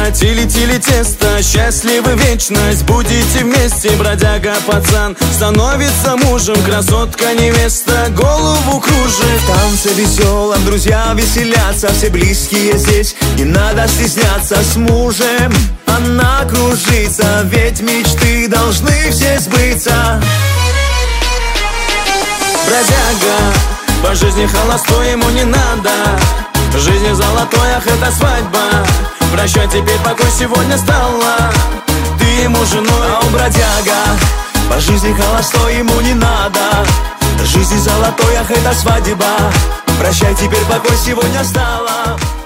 тили-тили тесто, счастливы вечность, будете вместе. Бродяга пацан становится мужем, красотка невеста голову кружит. В танце веселом друзья веселятся, все близкие здесь, не надо стесняться. С мужем она кружится, ведь мечты должны все сбыться. Бродяга по жизни холостой, ему не надо. В жизни золотой, ах, это свадьба. Прощай, теперь покой сегодня стала ты ему женой. А у бродяга по жизни холостой, ему не надо. В жизни золотой, ах, это свадьба. Прощай, теперь покой сегодня стала.